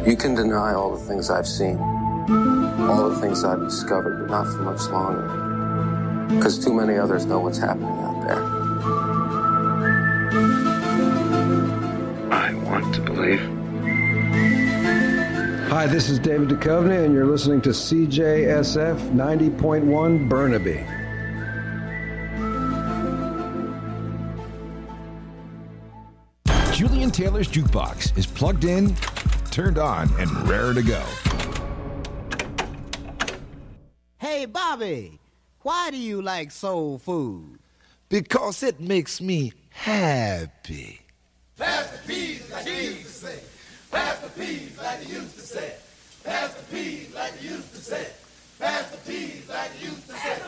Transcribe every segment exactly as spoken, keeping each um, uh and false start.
You can deny all the things I've seen, all the things I've discovered, but not for much longer. Because too many others know what's happening out there. I want to believe. Hi, this is David Duchovny, and you're listening to C J S F ninety point one Burnaby. Julian Taylor's Jukebox is plugged in, turned on, and raring to go. Hey, Bobby, why do you like soul food? Because it makes me happy. Pass the peas like you used to say. Pass the peas like you used to say. Pass the peas like you used to say. Pass the peas like you used to say.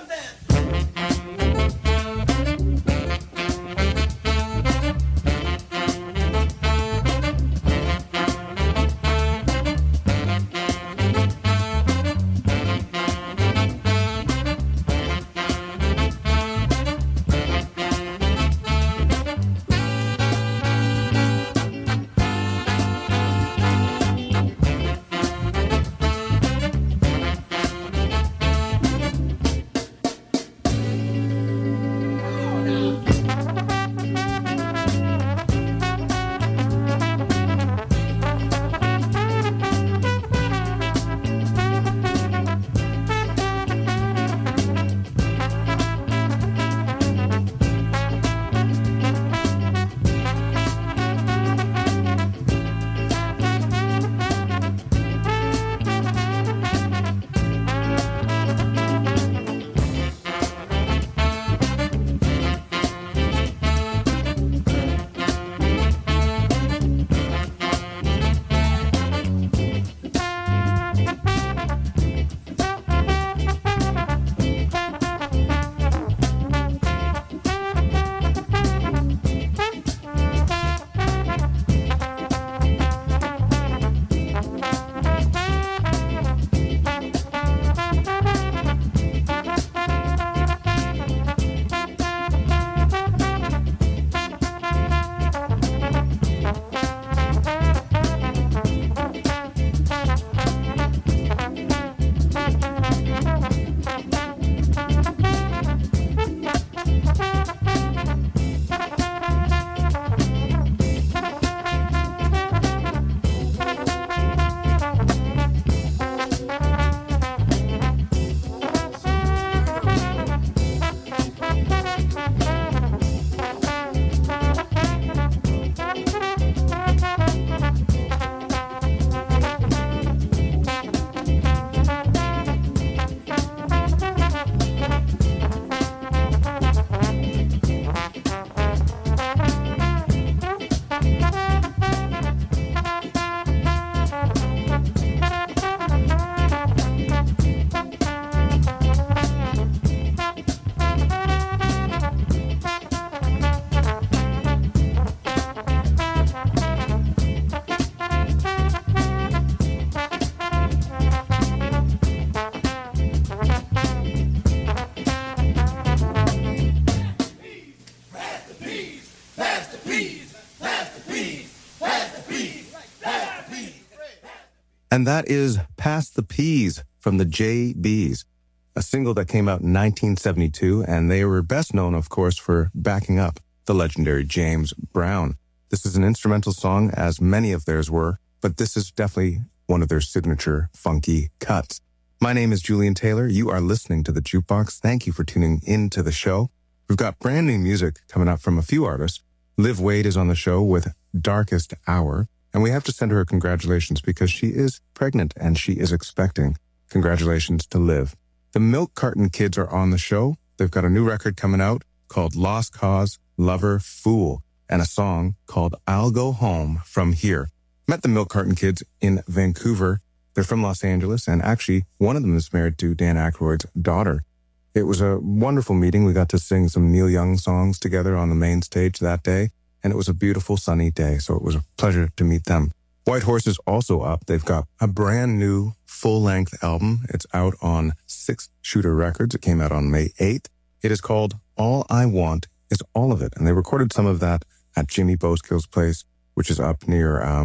And that is Pass the Peas from the J Bs, a single that came out in nineteen seventy-two, and they were best known, of course, for backing up the legendary James Brown. This is an instrumental song, as many of theirs were, but this is definitely one of their signature funky cuts. My name is Julian Taylor. You are listening to The Jukebox. Thank you for tuning in to the show. We've got brand new music coming up from a few artists. Liv Wade is on the show with Darkest Hour. And we have to send her a congratulations because she is pregnant and she is expecting. Congratulations to Liv. The Milk Carton Kids are on the show. They've got a new record coming out called Lost Cause, Lover, Fool, and a song called I'll Go Home From Here. Met the Milk Carton Kids in Vancouver. They're from Los Angeles, and actually one of them is married to Dan Aykroyd's daughter. It was a wonderful meeting. We got to sing some Neil Young songs together on the main stage that day. And it was a beautiful sunny day, so it was a pleasure to meet them. White Horse is also up. They've got a brand new full-length album. It's out on Six Shooter Records. It came out on May eighth. It is called All I Want Is All of It. And they recorded some of that at Jimmy Boskill's place, which is up near um,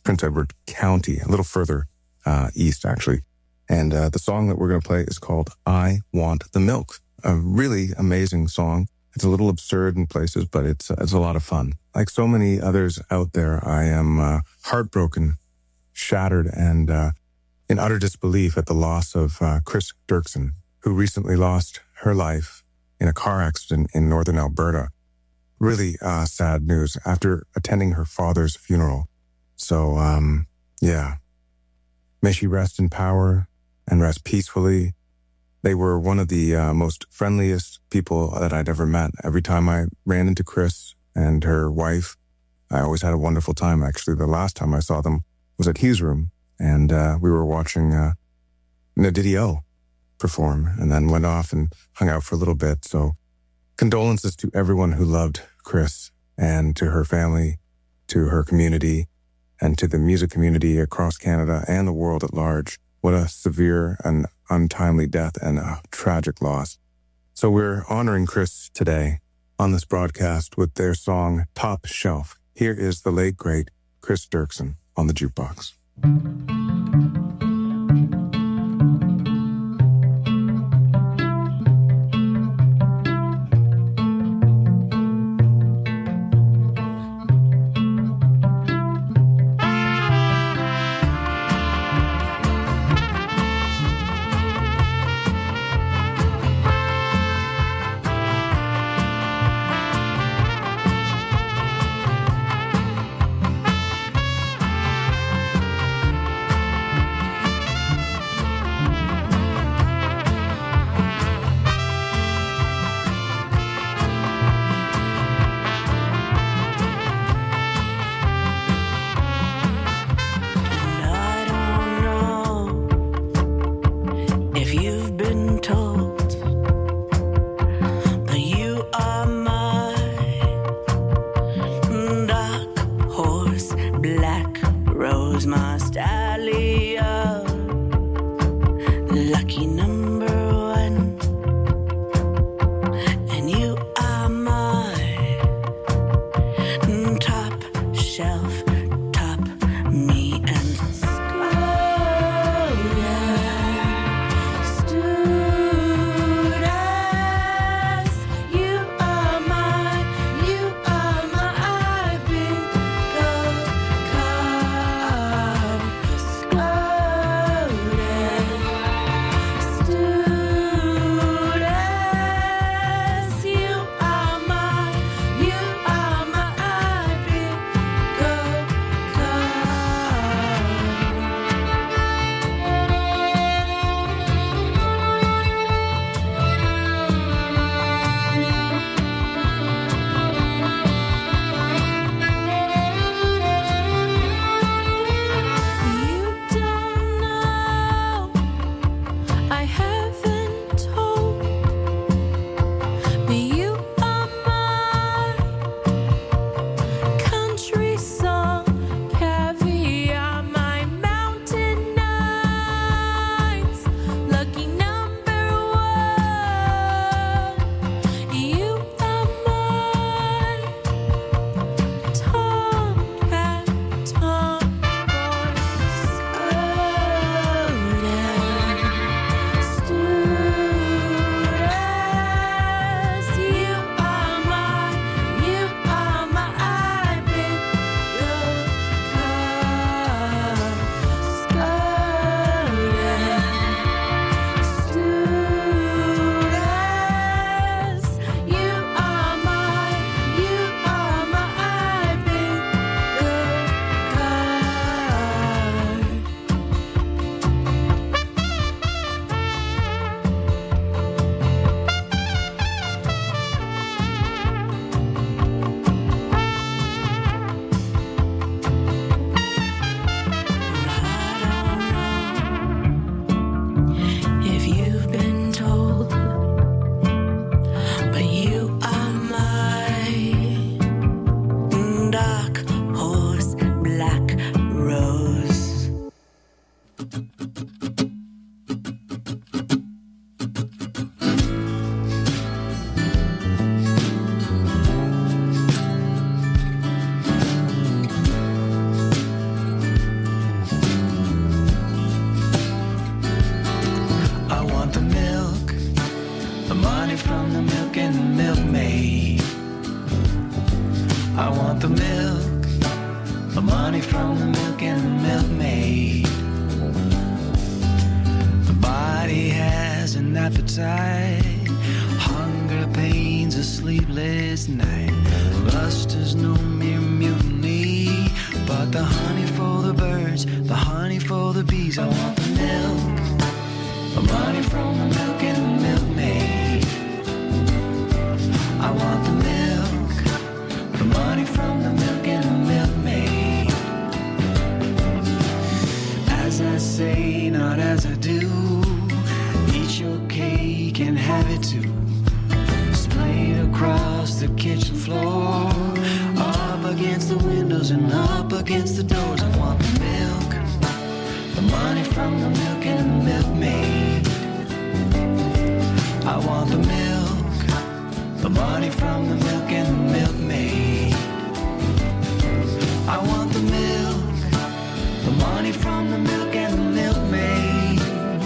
Prince Edward County, a little further uh, east, actually. And uh, the song that we're going to play is called I Want the Milk, a really amazing song. It's a little absurd in places, but it's, it's a lot of fun. Like so many others out there, I am uh, heartbroken, shattered, and uh, in utter disbelief at the loss of uh, Chris Dirksen, who recently lost her life in a car accident in northern Alberta. Really uh, sad news after attending her father's funeral. So, um, yeah. May she rest in power and rest peacefully. They were one of the uh, most friendliest people that I'd ever met. Every time I ran into Chris and her wife, I always had a wonderful time. Actually, the last time I saw them was at Hughes Room, and uh, we were watching uh, Nadideo perform, and then went off and hung out for a little bit. So condolences to everyone who loved Chris, and to her family, to her community, and to the music community across Canada and the world at large. What a severe and untimely death and a tragic loss. So we're honoring Chris today on this broadcast with their song Top Shelf. Here is the late, great Chris Dirksen on the jukebox. Oh from the milk and the milkmaid. The body has an appetite, hunger, pains, a sleepless night. Lust is no mere mutiny, but the honey for the birds, the honey for the bees. I want the milk, the money from the milk and the milkmaid. I want the milk, the money from the milk and the milkmaid. As I say, not as I do, eat your cake and have it too. Splayed across the kitchen floor, up against the windows and up against the doors. I want the milk, the money from the milk and the milkmaid. I want the milk, the money from the milk and the milkmaid. I want the milk, the money from the milk and the milkmaid.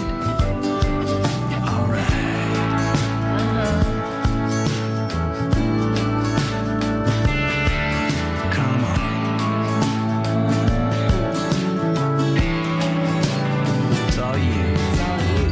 All right. Come on. It's all you. It's all you.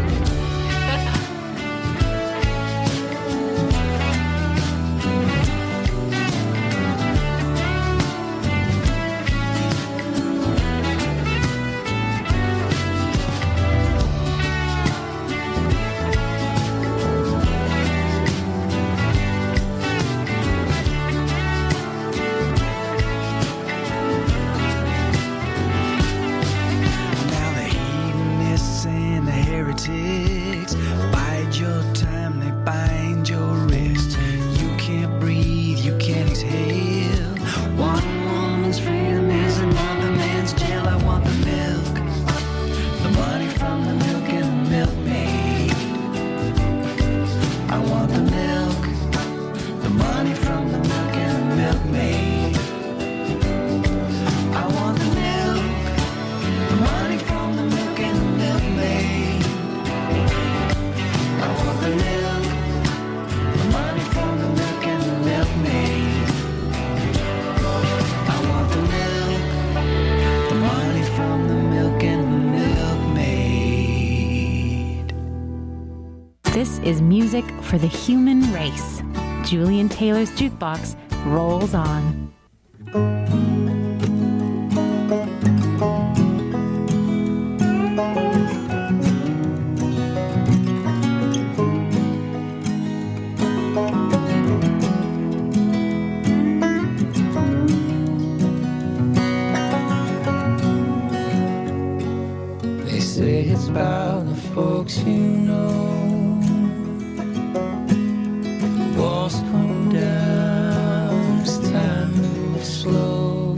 Now the hedonists and the heretics bide your time, they bind your wrist. You can't breathe, you can't exhale. One woman's freedom is another man's jail. I want the milk, the money from the milk and the milkmaid. I want the milk, the money from the milk and the milkmaid. I want the milk, the money from the milk and the milkmaid. I want the milk, the money from the milk and the milkmaid. I want the milk, the money from the milk and the milkmaid. This is music for the human race. Julian Taylor's Jukebox rolls on. They say it's about the folks you know. Walls come down as time moves slow.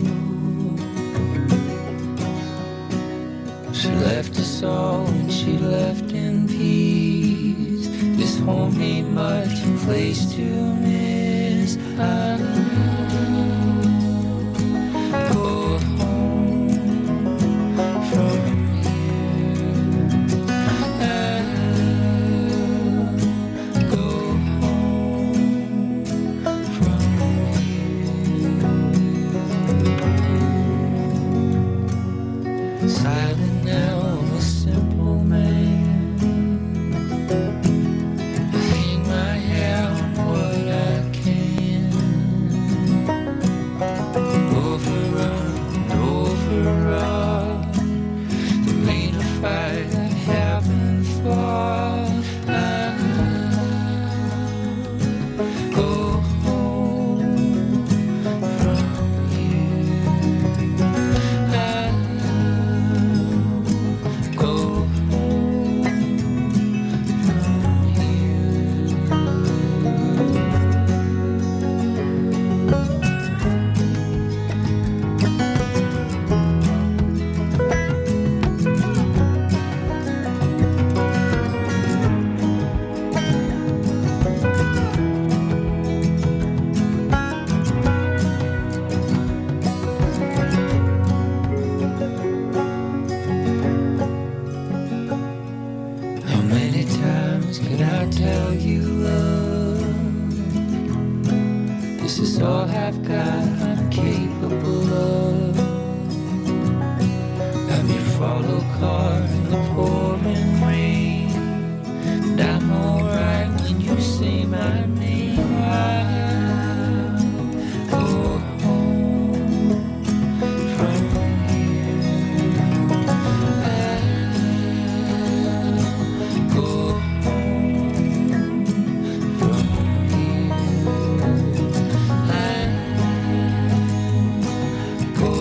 She left us all and she left in peace. This home ain't much place to miss. I go home from silent now, I'm a simple man. I hang my hair on what I can. Overrun and overrun, there ain't a fight I haven't fought. I go home from you. I go home from you. follow car in the pouring rain. And I'm alright when you say my name. I'll go home from here. I'll go home from here. I'll go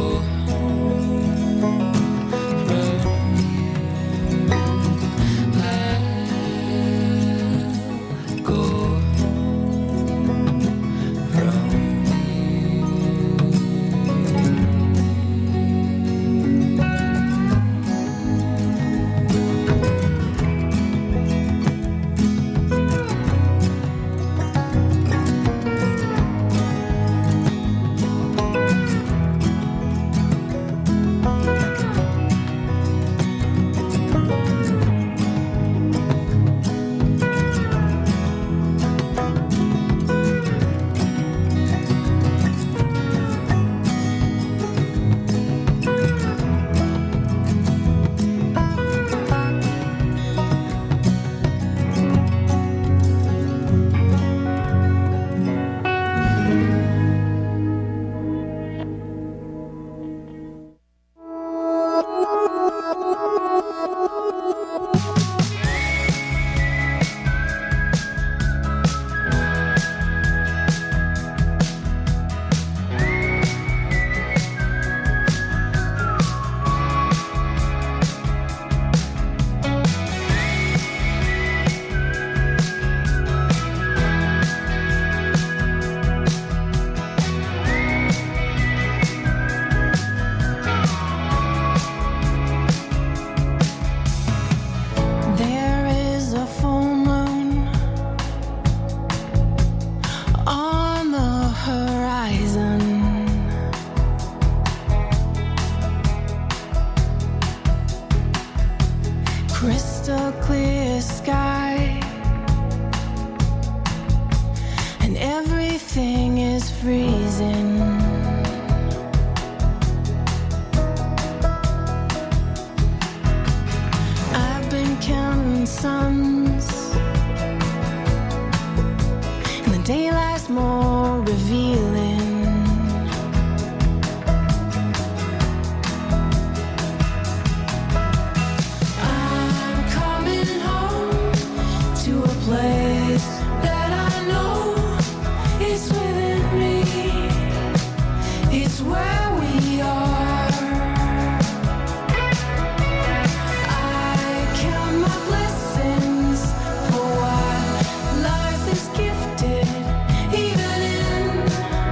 crystal clear sky, and everything is freezing. I've been counting suns, and the daylight's more revealing. Place that I know is within me. It's where we are. I count my blessings for what life is gifted, even in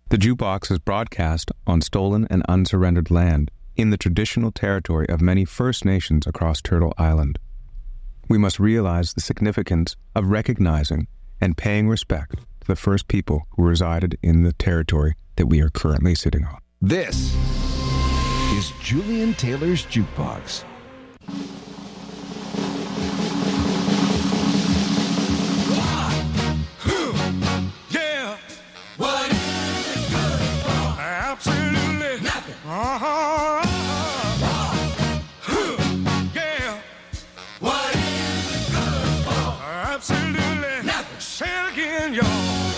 The Jukebox is broadcast on stolen and unsurrendered land in the traditional territory of many First Nations across Turtle Island. We must realize the significance of recognizing and paying respect to the first people who resided in the territory that we are currently sitting on. This is Julian Taylor's Jukebox. Yeah. What is it good for? Absolutely nothing. Uh-huh. Yeah. What is it good for? Absolutely nothing. Say it again, y'all.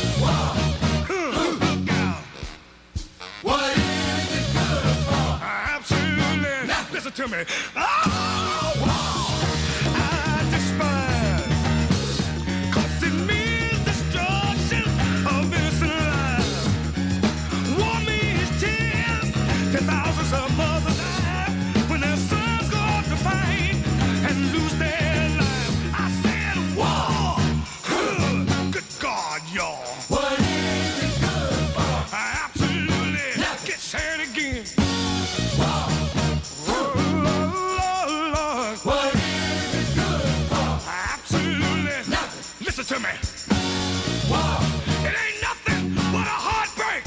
Look out. What is it good for? Absolutely nothing. Listen to me. Oh, wow. I despise. 'Cause it means destruction of innocent lives. War means tears. Ten thousands of mothers die when their sons go off to fight and lose their lives. I said war. Good God, y'all. What is it good for? Absolutely. Get said again. War. Oh, Lord. What is it good for? Absolutely nothing. Listen to me. War. It ain't nothing but a heartbreak.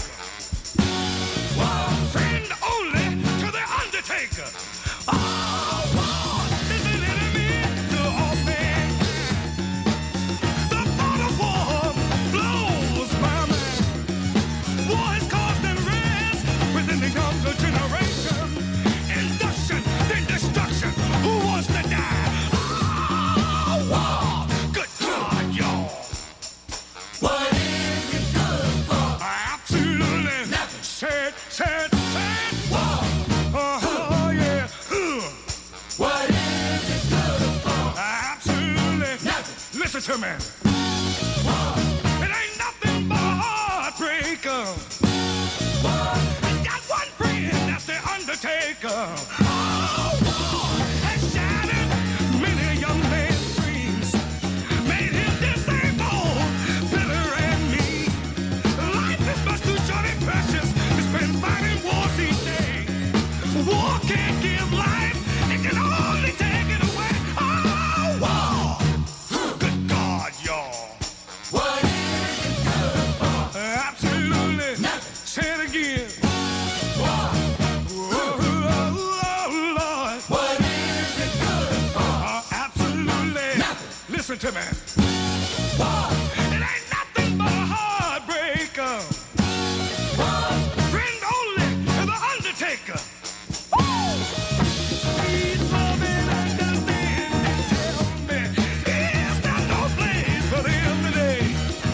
War. Friend only to the undertaker. Oh, war is an enemy to all mankind. The thought of war blows my mind. War has caused unrest within the younger generation. Induction, then destruction. Who wants to die? Oh, war. Good God, y'all. What is it good for? Absolutely nothing. Said, said, said. War. Oh, yeah. Ugh. What is it good for? Absolutely nothing. Listen to me. War. It ain't nothing but a heartbreaker. War. I got one friend, that's the undertaker. Oh, war has shattered many young men's dreams. Made him disabled, bitter and mean. Life is much too short and precious to spend fighting wars each day. War can't give life, it can only take it away. Oh, war. Good God, y'all. What is it good for? Absolutely nothing. Say it again. War. Oh, oh, Lord. What is it good for? Absolutely nothing. Listen to me. War. It ain't nothing but a heartbreaker. War. Friend only to the undertaker. Woo! Please love and understand and tell me, is there no place for them today?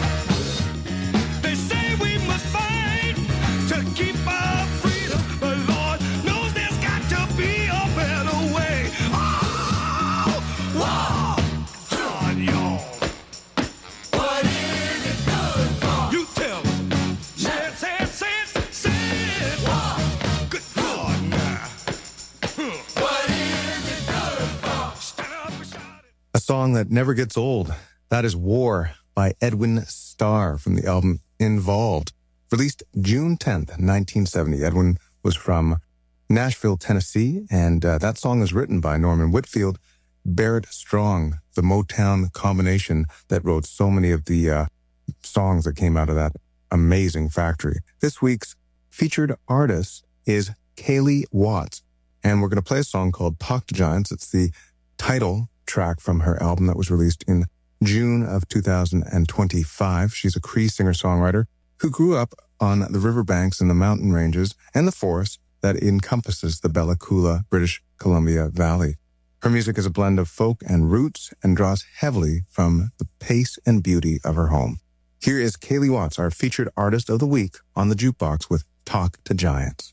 They say we must fight to keep our freedom, but Lord knows there's got to be a better way. Oh, wow, God, y'all. What is it good for? You tell me. Say it, say it, say it, say it. Wow. Good God, now. Huh. What is it good for? Stand up and shout it. A song that never gets old. That is War by Edwin Starr from the album Involved. Released June tenth, nineteen seventy. Edwin was from Nashville, Tennessee, and uh, that song is written by Norman Whitfield, Barrett Strong, the Motown combination that wrote so many of the uh, songs that came out of that amazing factory. This week's featured artist is Kaylee Watts, and we're going to play a song called Talk to Giants. It's the title track from her album that was released in June of two thousand twenty-five. She's a Cree singer-songwriter who grew up on the riverbanks and the mountain ranges and the forest that encompasses the Bella Coola, British Columbia Valley. Her music is a blend of folk and roots and draws heavily from the pace and beauty of her home. Here is Kaylee Watts, our featured artist of the week on the Jukebox with Talk to Giants.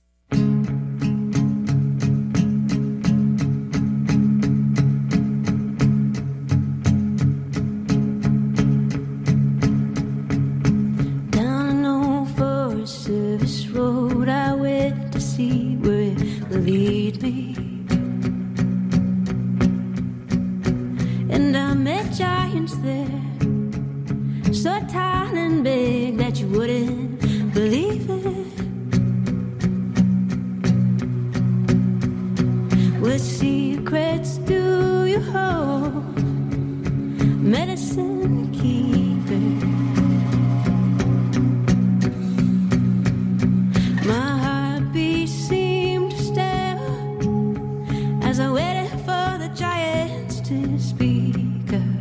Road I went to see where it will lead me, and I met giants there, so tall and big that you wouldn't believe it. What secrets do you hold? Medicine keeper. My heartbeat seemed to stare as I waited for the giants to speak up.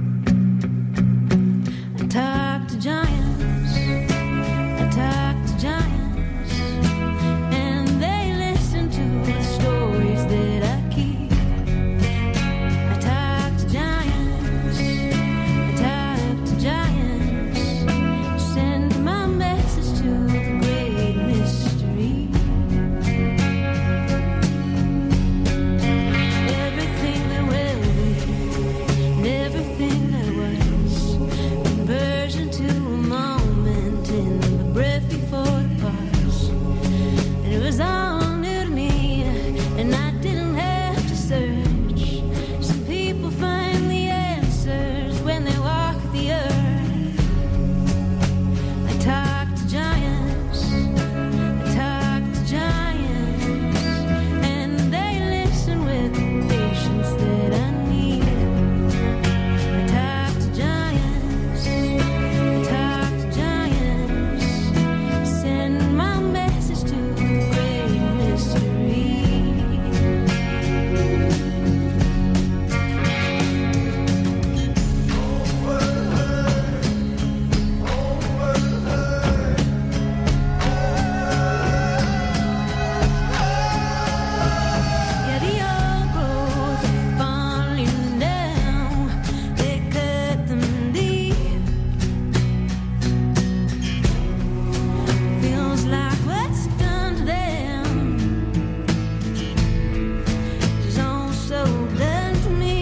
I talked to giants, I talked to giants, and they listened to the stories that I keep. I talked to giants, I talked to giants, send my message to the great mystery. Everything that will be, and everything that was, conversion to a moment in the breath before the pause. And it was all new to me, and I didn't have to search. Some people find the answers when they walk the earth. I talk to giants, I talk to giants, and they listen with the patience that I need. I talk to giants, I talk to giants, send my message to the great mystery. Yeah, the old growth are falling down. They cut them deep. Feels like what's done to them is also done to me.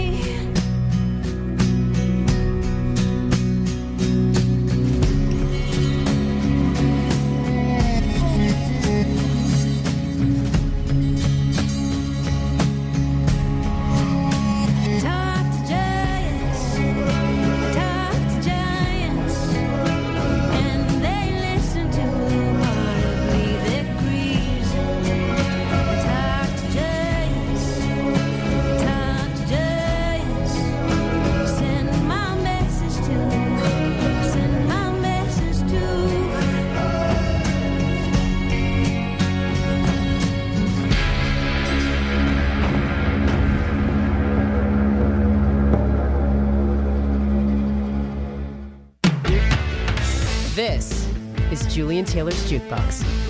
Talk to giants, talk to giants, and they listen to the part of me that grieves. Talk to giants, talk to giants, send my message to, send my message to. This is Julian Taylor's Jukebox